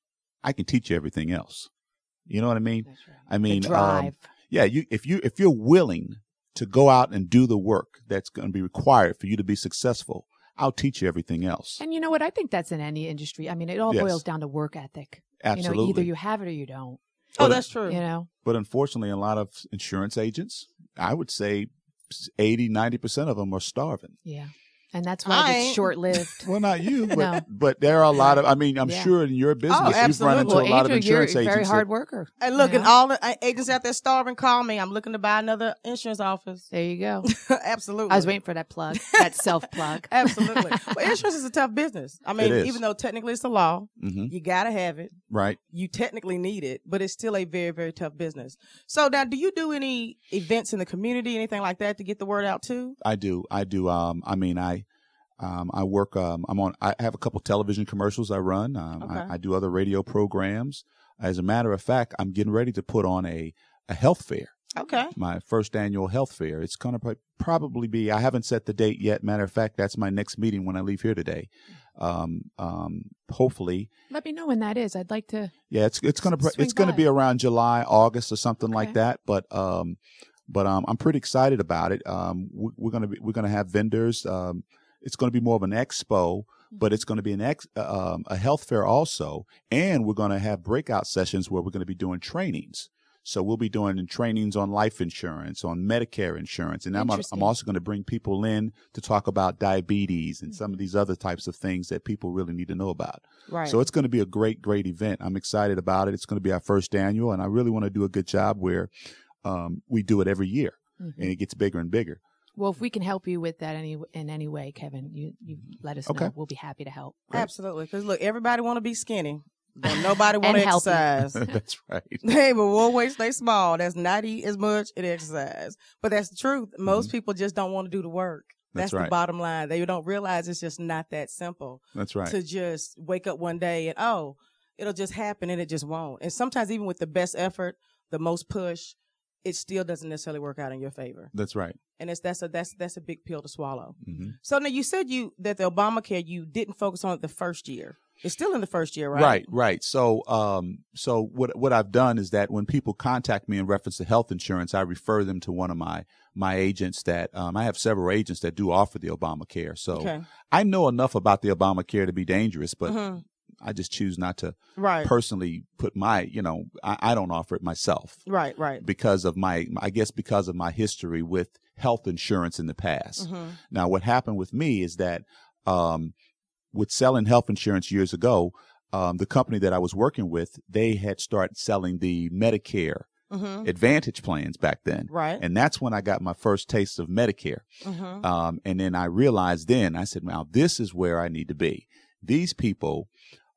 I can teach you everything else. You know what I mean? That's right. I mean, the drive. Um, yeah. You if you if you're willing to go out and do the work that's going to be required for you to be successful, I'll teach you everything else. And you know what? I think that's in any industry. I mean, it all Yes. boils down to work ethic. Absolutely. You know, either you have it or you don't. Oh, But- that's true. You know, But unfortunately, a lot of insurance agents, I would say eighty, ninety percent of them are starving. yeah. And that's I why it's ain't- short lived. Well, not you, but No. but there are a lot of. I mean, I'm Yeah. sure in your business you've run absolutely. into Well, a lot of Angel, you're insurance a agents. very that- hard worker. And look, you and know? all the uh, agents out there starving, call me. I'm looking to buy another insurance office. There you go. Absolutely. I was waiting for that plug, that self plug. Absolutely. Well, insurance is a tough business. I mean, It is. even though technically it's a law, Mhm. you got to have it. Right. You technically need it, but it's still a very, very tough business. So now, do you do any events in the community, anything like that to get the word out too? I do. I do. Um, I mean, I, um, I work. Um, I'm on. I have a couple television commercials I run. Um, Okay. I, I do other radio programs. As a matter of fact, I'm getting ready to put on a a health fair. Okay. My first annual health fair. It's going to probably be. I haven't set the date yet. Matter of fact, that's my next meeting when I leave here today. Um, um, hopefully, Let me know when that is. I'd like to. yeah, it's it's gonna Swing it's gonna by. be around July, August, or something like Okay. that. But um, but um, I'm pretty excited about it. Um, we, we're gonna be we're gonna have vendors. Um, it's gonna be more of an expo, but it's gonna be an ex uh, um, a health fair also, and we're gonna have breakout sessions where we're gonna be doing trainings. So we'll be doing trainings on life insurance, on Medicare insurance, and I'm Interesting. I'm also going to bring people in to talk about diabetes and some of these other types of things that people really need to know about. Right. So it's going to be a great, great event. I'm excited about it. It's going to be our first annual, and I really want to do a good job where um, we do it every year, Mhm. and it gets bigger and bigger. Well, if we can help you with that any in any way, Kevin, you you let us Okay. know. We'll be happy to help. Absolutely. Because look, everybody want to be skinny. But nobody want And to healthy. exercise. That's right. Hey, but one way stay small. That's not eat as much and exercise. But that's the truth. Most people just don't want to do the work. That's, That's the right. bottom line. They don't realize it's just not that simple That's right. to just wake up one day and, oh, it'll just happen, and it just won't. And sometimes even with the best effort, the most push, it still doesn't necessarily work out in your favor. That's right. And it's that's a that's that's a big pill to swallow. hmm So now you said you that the Obamacare you didn't focus on it the first year. It's still in the first year, right? Right, right. So, um, so what what I've done is that when people contact me in reference to health insurance, I refer them to one of my my agents that um, I have several agents that do offer the Obamacare. So Okay. I know enough about the Obamacare to be dangerous, but Mhm. I just choose not to Right. personally put my, you know, I, I don't offer it myself Right. Right. because of my, I guess because of my history with health insurance in the past. Mhm. Now, what happened with me is that um, with selling health insurance years ago, um, the company that I was working with, they had started selling the Medicare Mhm. Advantage plans back then. Right. And that's when I got my first taste of Medicare. Mhm. Um, and then I realized then, I said, now this is where I need to be. These people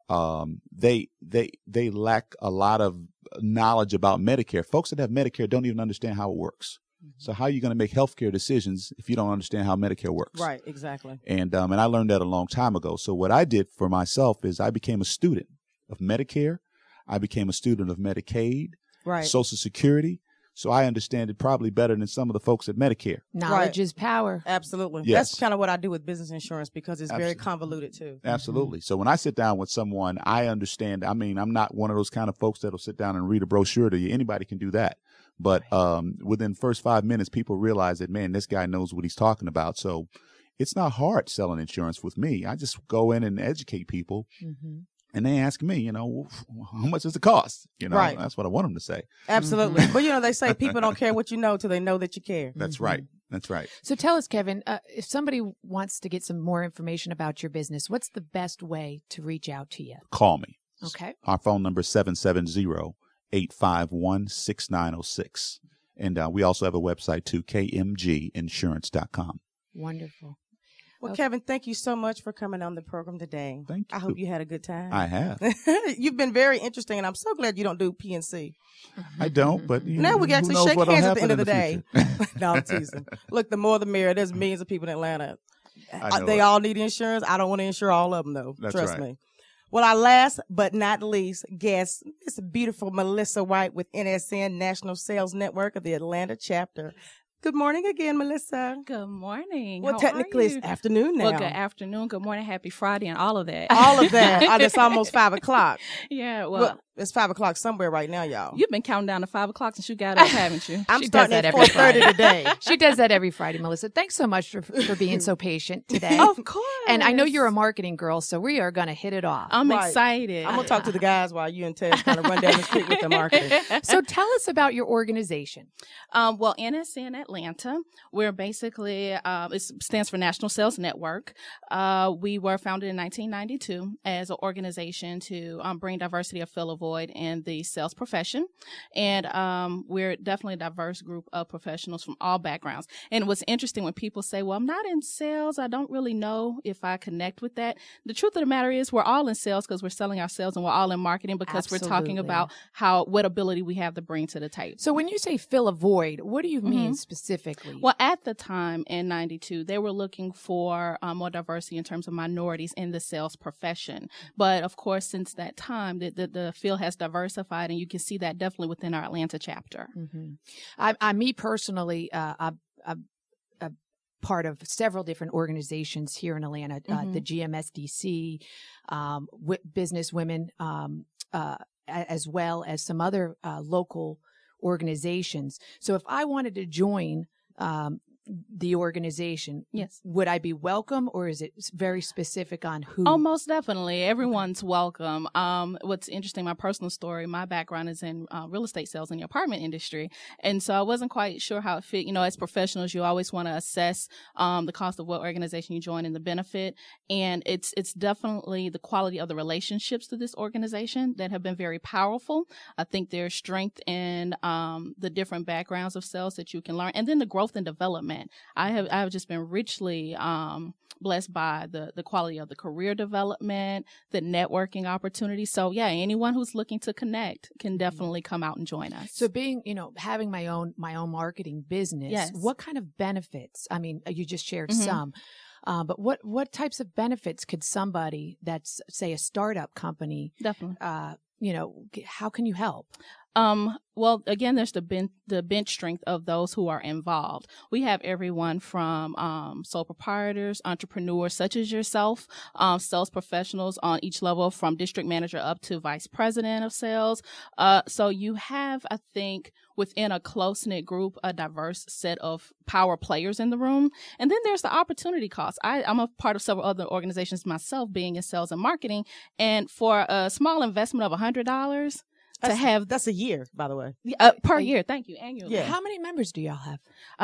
um, they they they lack a lot of knowledge about Medicare. Folks that have Medicare don't even understand how it works. Mm-hmm. So how are you going to make healthcare decisions if you don't understand how Medicare works? Right, exactly. And um, and I learned that a long time ago. So what I did for myself is I became a student of Medicare. I became a student of Medicaid, right, Social Security. So I understand it probably better than some of the folks at Medicare. Knowledge right. is power. Absolutely. Yes. That's kind of what I do with business insurance because it's Absolutely. very convoluted too. Absolutely. Mm-hmm. So when I sit down with someone, I understand. I mean, I'm not one of those kind of folks that'll sit down and read a brochure to you. Anybody can do that. But um, within the first five minutes, people realize that, man, this guy knows what he's talking about. So it's not hard selling insurance with me. I just go in and educate people. Mm-hmm. And they ask me, you know, how much does it cost? You know, right. That's what I want them to say. Absolutely. Mm-hmm. But, you know, they say people don't care what you know till they know that you care. That's mm-hmm. right. That's right. So tell us, Kevin, uh, if somebody wants to get some more information about your business, what's the best way to reach out to you? Call me. Okay. Our phone number is seven seven zero, eight five one, six nine zero six. And uh, we also have a website, too, k m g insurance dot com. Wonderful. Well, okay. Kevin, thank you so much for coming on the program today. Thank you. I hope you had a good time. I have. You've been very interesting, and I'm so glad you don't do P N C. I don't, but you now know, we can actually who knows shake what'll hands at the end of happen the, in day. future. No, I'm teasing. Look, the more the merrier. There's millions of people in Atlanta. I know They it. all need insurance. I don't want to insure all of them, though. That's Trust right. me. Well, our last but not least guest is beautiful Melissa White with N S N National Sales Network of the Atlanta chapter. Good morning again, Melissa. Good morning. Well, How technically are you? it's afternoon now. Well, good afternoon, good morning, happy Friday, and all of that. All of that. Oh, it's almost five o'clock. Yeah, well, Well, it's five o'clock somewhere right now, y'all. you've been counting down to five o'clock since you got up, haven't you? I'm She starting does that at every four thirty Friday. today. She does that every Friday, Melissa. Thanks so much for, for being so patient today. Of course. And I know you're a marketing girl, so we are going to hit it off. I'm Right. excited. I'm going to talk to the guys while you and Tess kind of run down the street with the marketing. So tell us about your organization. Um, well, N S N Atlanta, we're basically, uh, it stands for National Sales Network. Uh, we were founded in nineteen ninety-two as an organization to um, bring diversity of fill avoid in the sales profession. And um, we're definitely a diverse group of professionals from all backgrounds. And what's interesting when people say, well, I'm not in sales, I don't really know if I connect with that. The truth of the matter is we're all in sales because we're selling ourselves, and we're all in marketing because we're talking Absolutely. about how what ability we have to bring to the table. So when you say fill a void, what do you mean Mhm. specifically? Well, at the time in ninety-two, they were looking for um, more diversity in terms of minorities in the sales profession. But of course, since that time, the, the, the field has diversified, and you can see that definitely within our Atlanta chapter. Mm-hmm. I, I, me personally, uh, I, I, a part of several different organizations here in Atlanta, uh, Mhm. the G M S D C, um, w- Business Women, um, uh, a- as well as some other uh, local organizations. So if I wanted to join um, the organization, Yes. would I be welcome, or is it very specific on who? Oh, most definitely. Everyone's welcome. Um, what's interesting, my personal story, my background is in uh, real estate sales in the apartment industry. And so I wasn't quite sure how it fit. You know, as professionals, you always want to assess um, the cost of what organization you join and the benefit. And it's it's definitely the quality of the relationships to this organization that have been very powerful. I think there's strength in um, the different backgrounds of sales that you can learn. And then the growth and development. I have I have just been richly um, blessed by the the quality of the career development, the networking opportunities. So yeah, anyone who's looking to connect can definitely come out and join us. So being, you know, having my own my own marketing business, Yes. what kind of benefits? I mean, you just shared Mhm. some, uh, but what what types of benefits could somebody that's, say, a startup company, definitely. uh, you know, g- how can you help? Um, well, again, there's the bench, the bench strength of those who are involved. We have everyone from um, sole proprietors, entrepreneurs such as yourself, um, sales professionals on each level from district manager up to vice president of sales. Uh, so you have, I think, within a close-knit group, a diverse set of power players in the room. And then there's the opportunity cost. I, I'm a part of several other organizations myself, being in sales and marketing. And for a small investment of one hundred dollars, to That's- have That's a year, by the way. uh, per Uh, year. Thank you. Annually. Yeah. How many members do y'all have?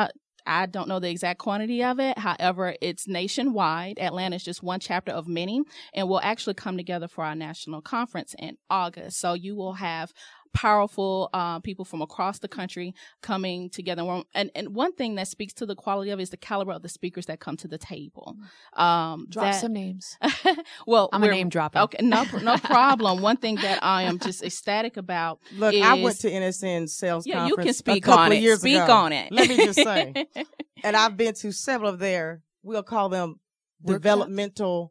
I don't know the exact quantity of it. However, it's nationwide. Atlanta is just one chapter of many, and we'll actually come together for our national conference in August. So you will have powerful uh, people from across the country coming together. And, and one thing that speaks to the quality of it is the caliber of the speakers that come to the table. Um, Drop that, some names. well, I'm a name dropper. Okay, no, no problem. One thing that I am just ecstatic about. Look, is, I went to N S N sales yeah, conference you can speak a couple on of it. years Speak ago. on it. Let me just say, and I've been to several of their, we'll call them Workshops? developmental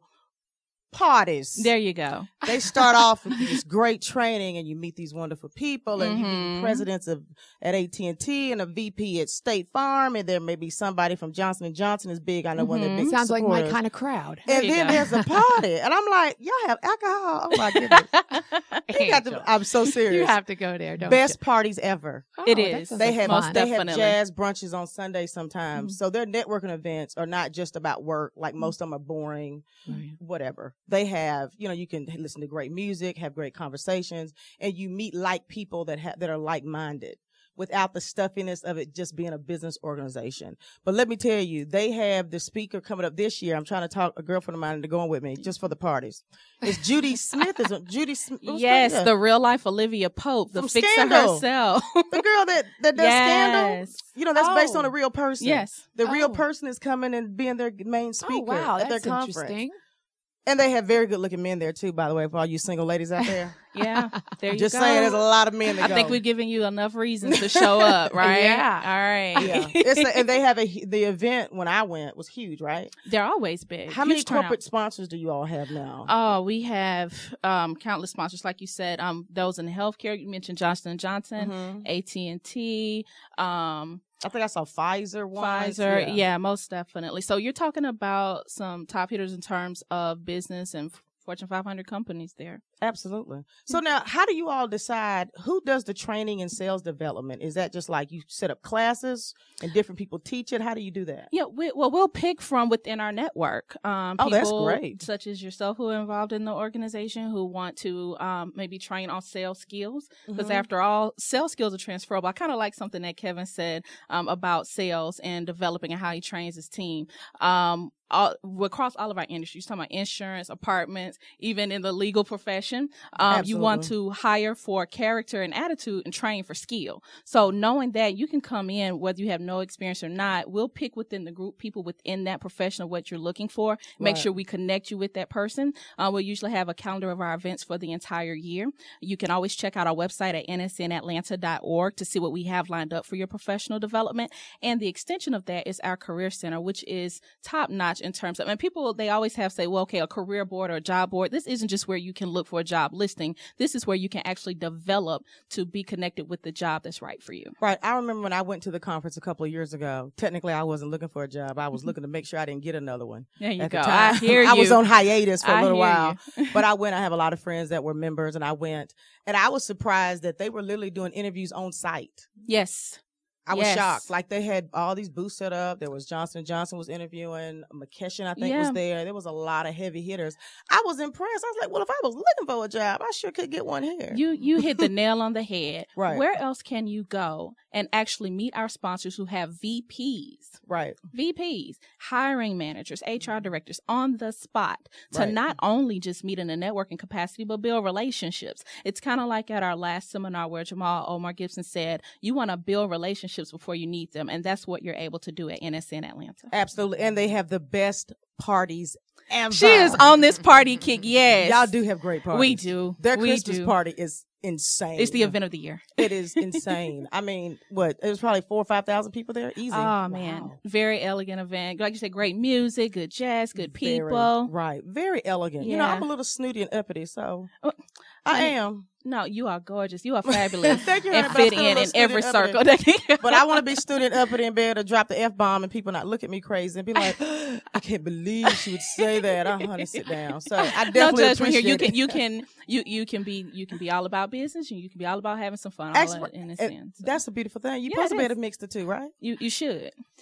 parties. There you go. They start off with this great training, and you meet these wonderful people, and you Mhm. meet presidents of at A T and T and a V P at State Farm, and there may be somebody from Johnson and Johnson is big. I know one of their Mhm. big Sounds like my supporters. kind of crowd. There And you then go. there's a party, and I'm like, y'all have alcohol? Oh my goodness! You got to, I'm so serious. You have to go there, don't Best you? parties ever. It Oh, is. that sounds They like have most fun. they have definitely. jazz brunches on Sunday sometimes. Mhm. So their networking events are not just about work. Like most of them are boring, Right. whatever. They have, you know, you can listen to great music, have great conversations, and you meet like people that have that are like minded, without the stuffiness of it just being a business organization. But let me tell you, they have the speaker coming up this year. I'm trying to talk a girlfriend of mine into going with me just for the parties. It's Judy Smith, is it? Judy Smith. Yes, the real life Olivia Pope, the From fixer Scandal. herself. the girl that that does Scandal. Yes. You know, that's based Oh. on a real person. Yes. The real Oh. person is coming and being their main speaker Oh, wow. at their That's conference. interesting. And they have very good looking men there too, by the way, for all you single ladies out there. Yeah. There you Just go. saying, there's a lot of men that I go. think we've given you enough reasons to show up, right? Yeah. All right. Yeah, it's a, and they have a the event when I went was huge, right? They're always big. How Huge many turnout. corporate sponsors do you all have now? Oh, we have um, countless sponsors, like you said. Um, those in healthcare. You mentioned Johnson and Johnson, Mhm. A T and T, um, I think I saw Pfizer once. Pfizer. Yeah. most definitely. So you're talking about some top hitters in terms of business and Fortune five hundred companies there. Absolutely. So now, how do you all decide who does the training and sales development? Is that just like you set up classes and different people teach it? How do you do that? Yeah, we, well, we'll pick from within our network. Um, Oh, that's people great. Such as yourself who are involved in the organization who want to um, maybe train on sales skills. Because Mhm. after all, sales skills are transferable. I kind of like something that Kevin said um, about sales and developing and how he trains his team. Um, all, across all of our industries, talking about insurance, apartments, even in the legal profession, um, you want to hire for character and attitude and train for skill. So knowing that you can come in, whether you have no experience or not, we'll pick within the group people within that profession of what you're looking for. Make Right. sure we connect you with that person. Uh, we'll usually have a calendar of our events for the entire year. You can always check out our website at N S N Atlanta dot org to see what we have lined up for your professional development. And the extension of that is our Career Center, which is top notch in terms of, and people, they always have say, well, okay, a career board or a job board. This isn't just where you can look for a job listing. This is where you can actually develop to be connected with the job that's right for you. Right. I remember when I went to the conference a couple of years ago. Technically, I wasn't looking for a job. I was looking to make sure I didn't get another one. There you At the go. time. I hear you. I was on hiatus for a I little hear while, you. but I went. I have a lot of friends that were members, and I went, and I was surprised that they were literally doing interviews on site. Yes. I was Yes. shocked. Like they had all these booths set up. There was Johnson and Johnson was interviewing. McKesson, I think, Yeah. was there. There was a lot of heavy hitters. I was impressed. I was like, well, if I was looking for a job, I sure could get one here. You you hit the nail on the head. Right. Where else can you go and actually meet our sponsors who have V Ps? Right. V Ps, hiring managers, H R directors on the spot to Right. not only just meet in a networking capacity, but build relationships. It's kind of like at our last seminar where Jamal Omar Gibson said, you want to build relationships before you need them. And that's what you're able to do at N S N Atlanta. Absolutely. And they have the best parties ever. She is on this party kick. Yes. Y'all do have great parties. We do. Their We Christmas do. party is insane. It's the event of the year. It is insane. I mean, what? It was probably four or five thousand people there. Easy. Oh, man. Wow. Very elegant event. Like you said, great music, good jazz, good Very- people. right. Very elegant. You know, Yeah. I'm a little snooty and uppity, so Oh, I honey, am. No, you are gorgeous. You are fabulous. Thank you, and honey, but I'm fit still a in little in snooty every and circle. uppity. But I want to be student uppity and be able to drop the F bomb and people not look at me crazy and be like, I can't believe she would say that. Oh, honey, sit down. So I No definitely judgment here. You appreciate can it. you can you you can be you can be all about business and you can be all about having some fun. All Actually, in a and sense. So that's a beautiful thing. You're Yeah, supposed to it be is. able to mix the two, right? you you should.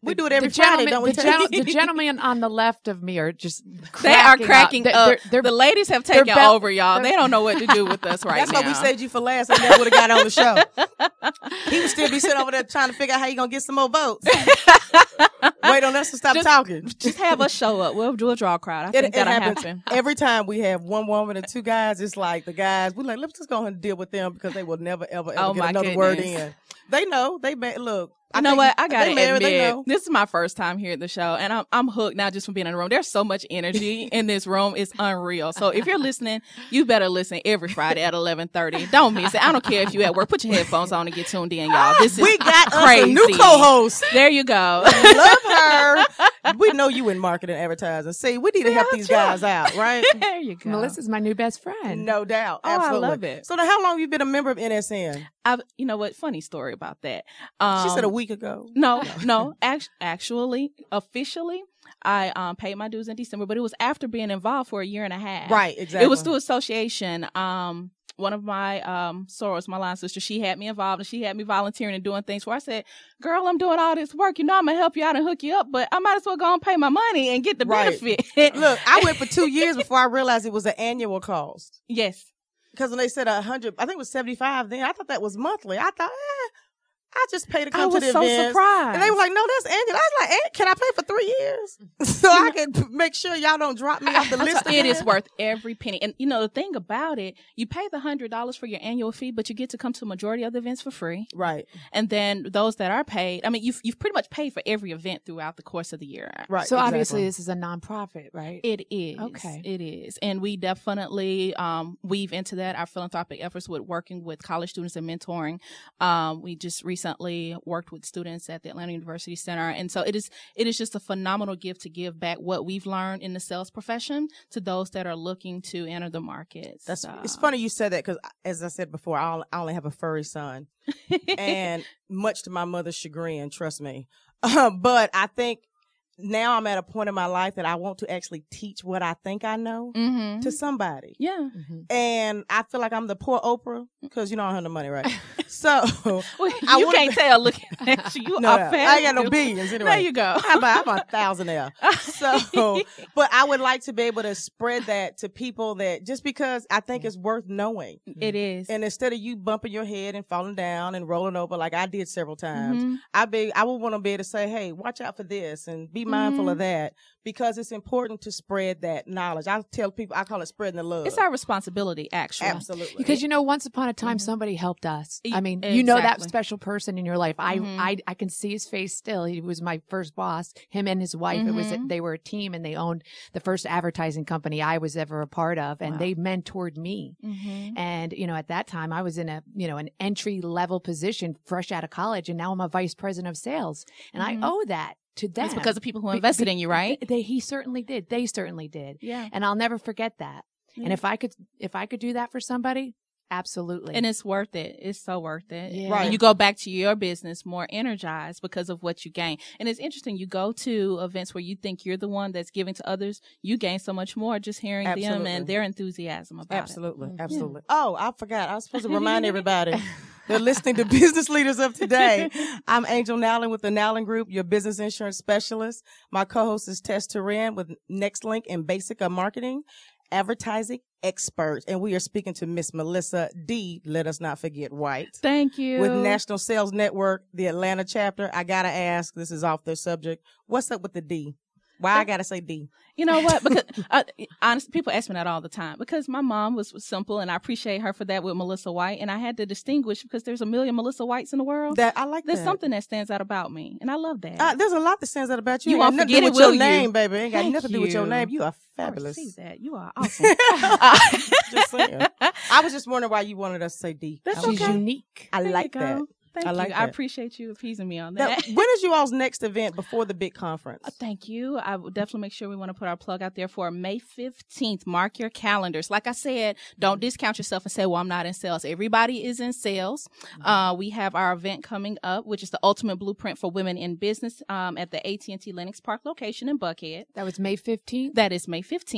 We do it every the Friday, gentlemen- don't we? The, Tay? gentle- the gentlemen on the left of me are just They are cracking cracking up. up. They're- they're- the ladies have they're taken bel- over, y'all. They don't know what to do with us right That's now. why we saved you for last, and then would have got on the show. He would still be sitting over there trying to figure out how you gonna get some more votes. Wait on us to stop Just- talking. Just have us show up. We'll do a draw crowd. I It, think it that'll happens happen. every time we have one woman and two guys. It's like the guys, we're like, let's just go ahead and deal with them because they will never, ever, ever Oh, get my another word goodness. in. They know. They ma- look. You know think what? I gotta they married, they admit, know. this is my first time here at the show, and I'm I'm hooked now just from being in the room. There's so much energy in this room; it's unreal. So if you're listening, you better listen every Friday at eleven thirty. Don't miss it. I don't care if you at work. Put your headphones on and get tuned in, y'all. This is We got crazy. us a new co-host. There you go. Love her. We know you in marketing and advertising. See, we need to help these guys out, right? There you go. Melissa's my new best friend. No doubt. Oh, I Absolutely. love it. So now, how long have you been a member of N S N? I've, you know what? Funny story about that. Um, She said a week ago. No, no. Act- actually, officially, I um, paid my dues in December, but it was after being involved for a year and a half. Right, exactly. It was through association. Um, one of my um, sorors, my line sister, she had me involved and she had me volunteering and doing things where I said, girl, I'm doing all this work. You know, I'm going to help you out and hook you up, but I might as well go and pay my money and get the Right. benefit. Look, I went for two years before I realized it was an annual cost. Yes. Because when they said a hundred, I think it was seventy-five then. I thought that was monthly. I thought, eh, I just pay to come I to was the so events. surprised. And they were like, no, that's annual. I was like, eh, can I pay for three years? so I can p- make sure y'all don't drop me off the list. It again? is worth every penny. And you know, the thing about it, you pay the hundred dollars for your annual fee, but you get to come to the majority of the events for free. Right. And then those that are paid, I mean, you've, you've pretty much paid for every event throughout the course of the year. Right. So exactly. obviously this is a nonprofit, right? It is. Okay. It is. And we definitely um, weave into that our philanthropic efforts with working with college students and mentoring. Um, we just recently worked with students at the Atlanta University Center. And so it is it is just a phenomenal gift to give back what we've learned in the sales profession to those that are looking to enter the market. That's So- it's funny you said that because, as I said before, I only, I only have a furry son, and much to my mother's chagrin, trust me. Uh, but I think now I'm at a point in my life that I want to actually teach what I think I know Mhm. to somebody. Yeah. And I feel like I'm the poor Oprah because you know I don't have no money, right? So Well, I you wanna- can't tell. Look at you. You no, are no, fat. I ain't got no billions anyway. There you go. How about I'm a thousandaire? So, but I would like to be able to spread that to people that just because I think it's worth knowing. It is. And instead of you bumping your head and falling down and rolling over like I did several times, Mhm. I be I would want to be able to say, hey, watch out for this and be mindful Mhm. of that because it's important to spread that knowledge. I tell people I call it spreading the love. It's our responsibility, actually. Absolutely. Because you know, once upon a time, Mhm. somebody helped us. E- I mean, you know that exactly. special person in your life. I, Mhm. I, I can see his face still. He was my first boss. Him and his wife. It was Mhm. they were a team, and they owned the first advertising company I was ever a part of, and Wow. they mentored me. Mhm. And you know, at that time, I was in a you know an entry level position, fresh out of college, and now I'm a vice president of sales, and Mhm. I owe that to them. It's because of people who Be- invested be- in you, right? They, he certainly did. They certainly did. Yeah. And I'll never forget that. Yeah. And if I could, if I could do that for somebody, absolutely. And it's worth it. It's so worth it. Yeah. Right. And you go back to your business more energized because of what you gain. And it's interesting. You go to events where you think you're the one that's giving to others. You gain so much more just hearing them Absolutely. and their enthusiasm about Absolutely. it. Absolutely. Oh, I forgot. I was supposed to remind everybody. They're listening to Business Leaders of Today. I'm Angel Nowlin with the Nowlin Group, your business insurance specialist. My co-host is Tess Turan with NextLink and Basic of Marketing, advertising expert. And we are speaking to Miss Melissa D. Let us not forget White. Thank you. With National Sales Network, the Atlanta chapter. I got to ask, this is off their subject. What's up with the D? Why I got to say D? You know what? Because uh, honestly, people ask me that all the time. Because my mom was, was simple, and I appreciate her for that with Melissa White. And I had to distinguish because there's a million Melissa Whites in the world. That I like There's that. something that stands out about me, and I love that. Uh, there's a lot that stands out about you. You Ain't got won't nothing to forget do it, with your will you? name, baby. Ain't got Thank nothing to do with your you. name. You are I fabulous. receive that. You are awesome. Uh, Just saying. I was just wondering why you wanted us to say D. That's She's okay. unique. I There you like go. that. Thank I like you. I that. appreciate you appeasing me on Now, that. when is you all's next event before the big conference? Uh, Thank you. I will definitely make sure we want to put our plug out there for May fifteenth. Mark your calendars. Like I said, don't discount yourself and say, well, I'm not in sales. Everybody is in sales. Uh, we have our event coming up, which is the Ultimate Blueprint for Women in Business um, at the A T and T Lenox Park location in Buckhead. That was May fifteenth. That is May fifteenth.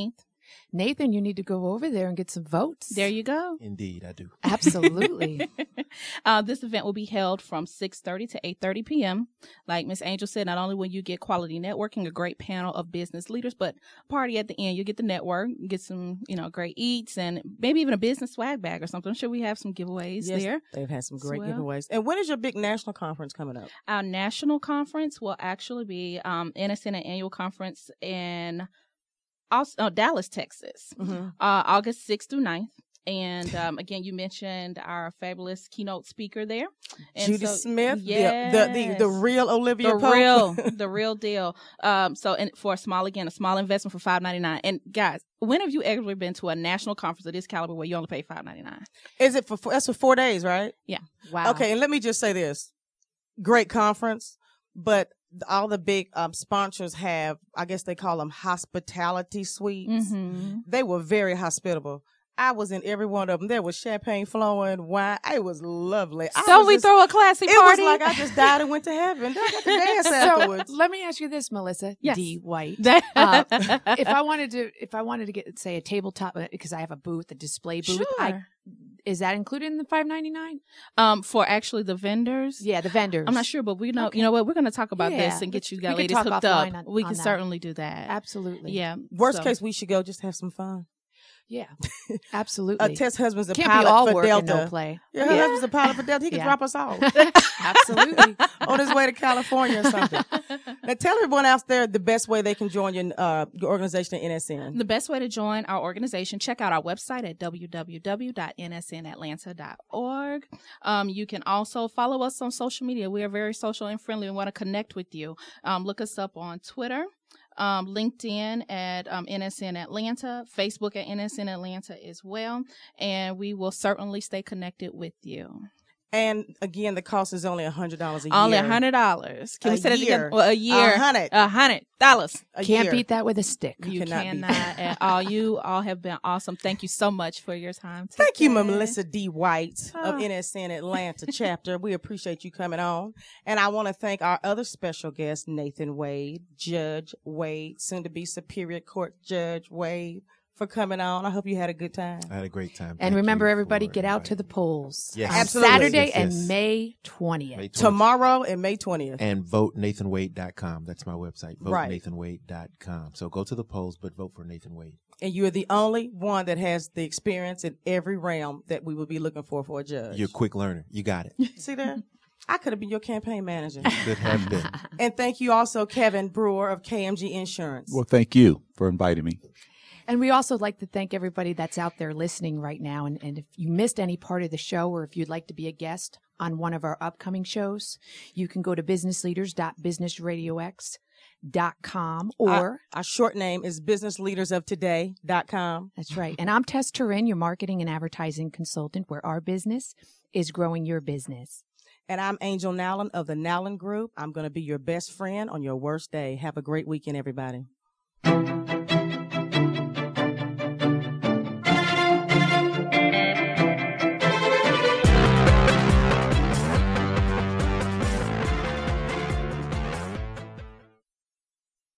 Nathan, you need to go over there and get some votes. There you go. Indeed, I do. Absolutely. uh, this event will be held from six thirty to eight thirty p.m. Like Miss Angel said, not only will you get quality networking, a great panel of business leaders, but party at the end. You get the network, get some, you know, great eats, and maybe even a business swag bag or something. I'm sure we have some giveaways Yes, there. they've had some great Well. giveaways. And when is your big national conference coming up? Our national conference will actually be um, N S N annual conference in also, uh, Dallas, Texas, Mm-hmm. uh, August sixth through ninth. And um, again, you mentioned our fabulous keynote speaker there, and Judy so- Smith, yes. the, the, the, the real Olivia the Pope. real, the real deal. Um, so, and for a small, again, a small investment for five ninety nine. And guys, when have you ever been to a national conference of this caliber where you only pay five ninety nine? Is it for, four- that's for four days, right? Wow. Okay, and let me just say this. Great conference, but all the big um, sponsors have, I guess they call them hospitality suites. Mm-hmm. They were very hospitable. I was in every one of them. There was champagne flowing, wine. It was lovely. I So was we just- throw a classy It party. was like I just died and went to heaven. I got to dance So afterwards. let me ask you this, Melissa Yes. D. White. That- Uh, if I wanted to, if I wanted to get, say, a tabletop, uh, because I have a booth, a display booth, I, Sure. is that included in the five ninety-nine? um, for actually the vendors. Yeah, the vendors. I'm not sure, but we know, Okay. you know what, we're going to talk about Yeah, this and get let's- you we guys could ladies talk hooked up. offline on- we on can that. certainly do that. Absolutely. Yeah. Worst So- case, we should go just have some fun. Yeah. Absolutely. Uh, Tess husband's a Can't pilot be all for work Delta. and no play. Yeah, her Yeah. husband's a pilot for Delta. He can Yeah. drop us off Absolutely. on his way to California or something. Now, tell everyone out there the best way they can join your, uh, your organization at N S N. The best way to join our organization, check out our website at w w w dot n s n atlanta dot org. Um, you can also follow us on social media. We are very social and friendly and want to connect with you. Um, look us up on Twitter, um, LinkedIn at um, N S N Atlanta, Facebook at N S N Atlanta as well. And we will certainly stay connected with you. And again, the cost is only one hundred dollars a year. Only one hundred dollars. Can A we say that year. again? Well, a year. A hundred. A hundred dollars. A Can't year. beat that with a stick. You You cannot beat cannot that. at all. You all have been awesome. Thank you so much for your time today. Thank you, Melissa D. White of Oh. N S N Atlanta chapter. We appreciate you coming on. And I want to thank our other special guest, Nathan Wade, Judge Wade, soon to be Superior Court Judge Wade, for coming on. I hope you had a good time. I had a great time. And Thank remember, you everybody, for get out to the inviting me. polls Yes. on Absolutely. Saturday Yes, and yes. May twentieth. May twentieth. Tomorrow and May twentieth. And vote nathan wade dot com. That's my website. vote Right. nathan wade dot com. So go to the polls, but vote for Nathan Wade. And you're the only one that has the experience in every realm that we would be looking for for a judge. You're a quick learner. You got it. See there? I could have been your campaign manager. Could have been. And thank you also, Kevin Brewer of K M G Insurance. Well, thank you for inviting me. And we also like to thank everybody that's out there listening right now. And, and if you missed any part of the show, or if you'd like to be a guest on one of our upcoming shows, you can go to business leaders dot business radio x dot com or Our, our short name is business leaders of today dot com. that's right. And I'm Tess Turin, your marketing and advertising consultant, where our business is growing your business. And I'm Angel Nowlin of the Nowlin Group. I'm going to be your best friend on your worst day. Have a great weekend, everybody.